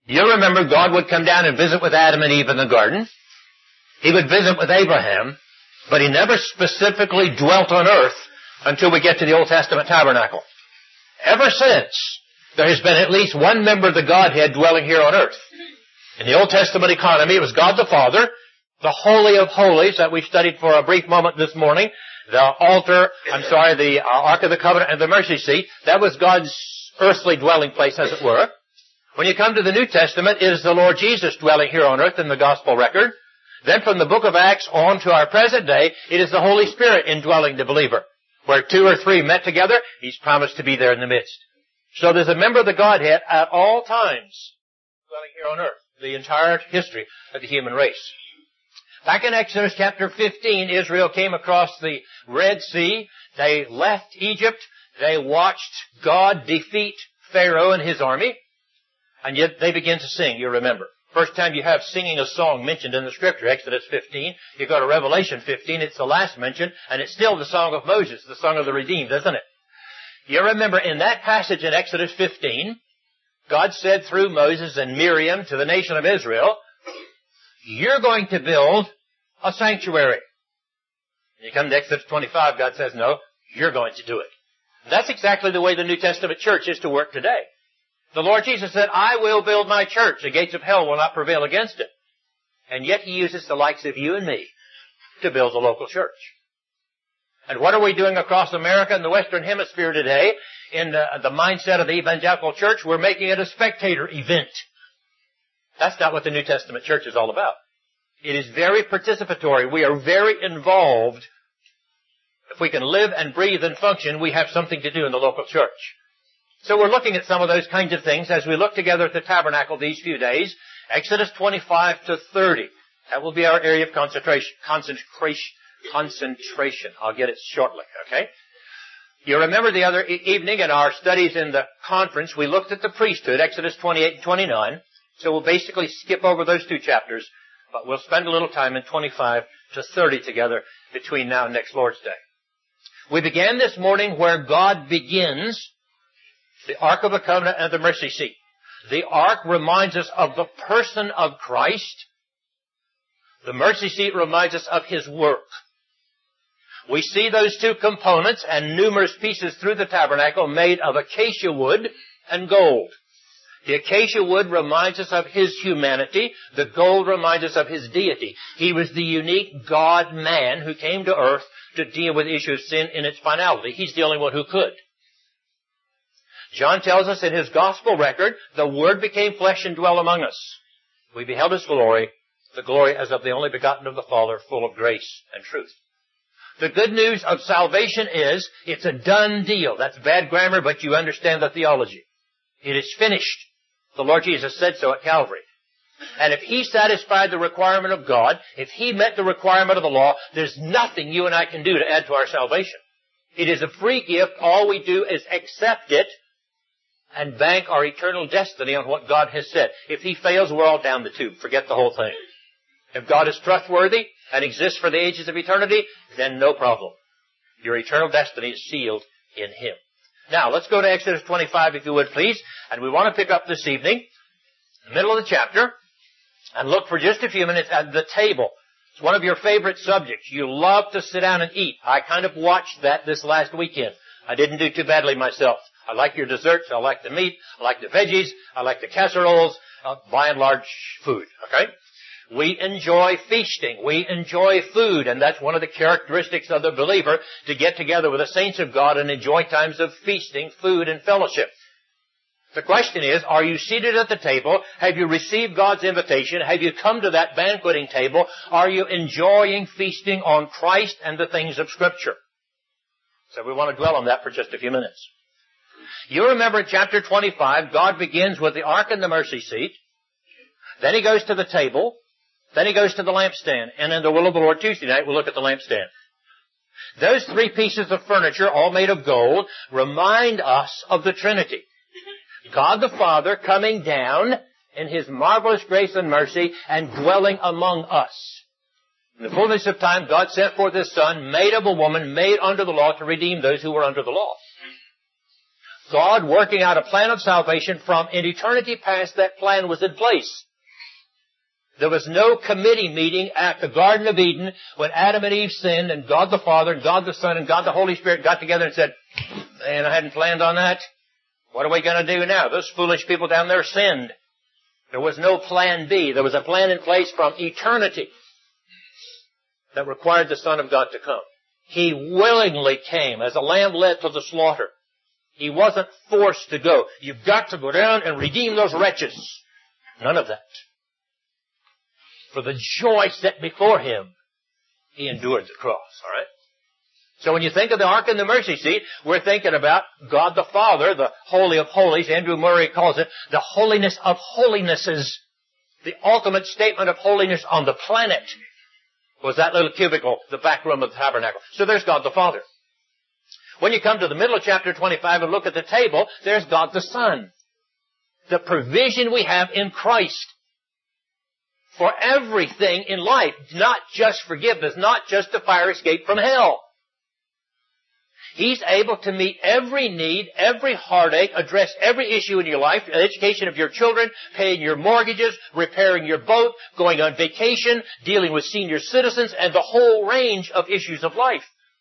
You remember God would come down and visit with Adam and Eve in the garden. He would visit with Abraham, but He never specifically dwelt on earth until we get to the Old Testament tabernacle. Ever since, there has been at least one member of the Godhead dwelling here on earth. In the Old Testament economy, it was God the Father, the Holy of Holies that we studied for a brief moment this morning, the Ark of the Covenant and the mercy seat. That was God's earthly dwelling place, as it were. When you come to the New Testament, it is the Lord Jesus dwelling here on earth in the Gospel record. Then from the book of Acts on to our present day, it is the Holy Spirit indwelling the believer. Where 2 or 3 met together, He's promised to be there in the midst. So there's a member of the Godhead at all times dwelling here on earth, the entire history of the human race. Back in Exodus chapter 15, Israel came across the Red Sea. They left Egypt. They watched God defeat Pharaoh and his army. And yet they began to sing, you remember. First time you have singing a song mentioned in the Scripture, Exodus 15. You go to Revelation 15, it's the last mention, and it's still the song of Moses, the song of the redeemed, isn't it? You remember in that passage in Exodus 15, God said through Moses and Miriam to the nation of Israel, you're going to build a sanctuary. You come to Exodus 25, God says, no, you're going to do it. That's exactly the way the New Testament church is to work today. The Lord Jesus said, I will build my church. The gates of hell will not prevail against it. And yet He uses the likes of you and me to build a local church. And what are we doing across America and the Western Hemisphere today in the mindset of the evangelical church? We're making it a spectator event. That's not what the New Testament church is all about. It is very participatory. We are very involved. If we can live and breathe and function, we have something to do in the local church. So we're looking at some of those kinds of things as we look together at the tabernacle these few days. Exodus 25 to 30. That will be our area of concentration. I'll get it shortly, okay? You remember the other evening in our studies in the conference, we looked at the priesthood, Exodus 28 and 29. So we'll basically skip over those 2 chapters, but we'll spend a little time in 25 to 30 together between now and next Lord's Day. We began this morning where God begins the Ark of the Covenant and the mercy seat. The Ark reminds us of the person of Christ. The mercy seat reminds us of His work. We see those 2 components and numerous pieces through the tabernacle made of acacia wood and gold. The acacia wood reminds us of His humanity. The gold reminds us of His deity. He was the unique God-man who came to earth to deal with the issue of sin in its finality. He's the only one who could. John tells us in his gospel record, the Word became flesh and dwelt among us. We beheld His glory, the glory as of the only begotten of the Father, full of grace and truth. The good news of salvation is, it's a done deal. That's bad grammar, but you understand the theology. It is finished. The Lord Jesus said so at Calvary. And if He satisfied the requirement of God, if He met the requirement of the law, there's nothing you and I can do to add to our salvation. It is a free gift. All we do is accept it and bank our eternal destiny on what God has said. If He fails, we're all down the tube. Forget the whole thing. If God is trustworthy and exists for the ages of eternity, then no problem. Your eternal destiny is sealed in Him. Now, let's go to Exodus 25, if you would, please. And we want to pick up this evening, the middle of the chapter, and look for just a few minutes at the table. It's one of your favorite subjects. You love to sit down and eat. I kind of watched that this last weekend. I didn't do too badly myself. I like your desserts. I like the meat. I like the veggies. I like the casseroles. By and large, food. Okay? We enjoy feasting. We enjoy food. And that's one of the characteristics of the believer, to get together with the saints of God and enjoy times of feasting, food, and fellowship. The question is, are you seated at the table? Have you received God's invitation? Have you come to that banqueting table? Are you enjoying feasting on Christ and the things of Scripture? So we want to dwell on that for just a few minutes. You remember in chapter 25, God begins with the ark and the mercy seat. Then He goes to the table. Then He goes to the lampstand. And in the will of the Lord Tuesday night, we'll look at the lampstand. Those 3 pieces of furniture, all made of gold, remind us of the Trinity. God the Father coming down in His marvelous grace and mercy and dwelling among us. In the fullness of time, God sent forth His Son, made of a woman, made under the law, to redeem those who were under the law. God working out a plan of salvation from in eternity past. That plan was in place. There was no committee meeting at the Garden of Eden when Adam and Eve sinned and God the Father and God the Son and God the Holy Spirit got together and said, man, I hadn't planned on that. What are we going to do now? Those foolish people down there sinned. There was no plan B. There was a plan in place from eternity that required the Son of God to come. He willingly came as a lamb led to the slaughter. He wasn't forced to go. You've got to go down and redeem those wretches. None of that. For the joy set before him, he endured the cross. All right? So when you think of the ark and the mercy seat, we're thinking about God the Father, the Holy of Holies. Andrew Murray calls it the holiness of holinesses. The ultimate statement of holiness on the planet was that little cubicle, the back room of the tabernacle. So there's God the Father. When you come to the middle of chapter 25 and look at the table, there's God the Son. The provision we have in Christ for everything in life, not just forgiveness, not just a fire escape from hell. He's able to meet every need, every heartache, address every issue in your life, the education of your children, paying your mortgages, repairing your boat, going on vacation, dealing with senior citizens, and the whole range of issues of life.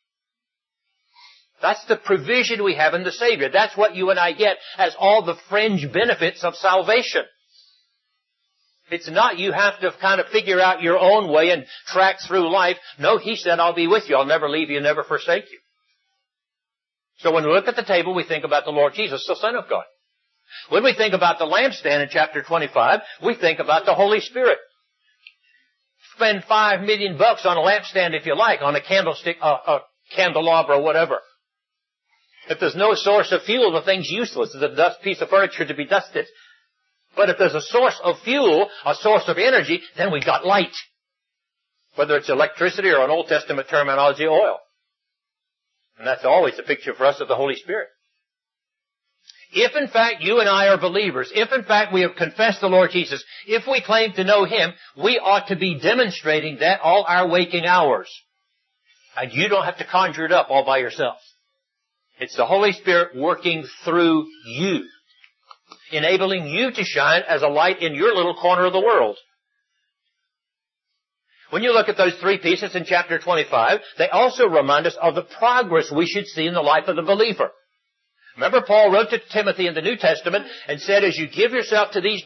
That's the provision we have in the Savior. That's what you and I get as all the fringe benefits of salvation. It's not you have to kind of figure out your own way and track through life. No, He said, I'll be with you. I'll never leave you, never forsake you. So when we look at the table, we think about the Lord Jesus, the Son of God. When we think about the lampstand in chapter 25, we think about the Holy Spirit. Spend $5 million on a lampstand if you like, on a candlestick, a candelabra, whatever. If there's no source of fuel, the thing's useless. It's a dust piece of furniture to be dusted. But if there's a source of fuel, a source of energy, then we've got light. Whether it's electricity or an Old Testament terminology, oil. And that's always a picture for us of the Holy Spirit. If in fact you and I are believers, if in fact we have confessed the Lord Jesus, if we claim to know Him, we ought to be demonstrating that all our waking hours. And you don't have to conjure it up all by yourself. It's the Holy Spirit working through you, enabling you to shine as a light in your little corner of the world. When you look at those three pieces in chapter 25, they also remind us of the progress we should see in the life of the believer. Remember, Paul wrote to Timothy in the New Testament and said, as you give yourself to these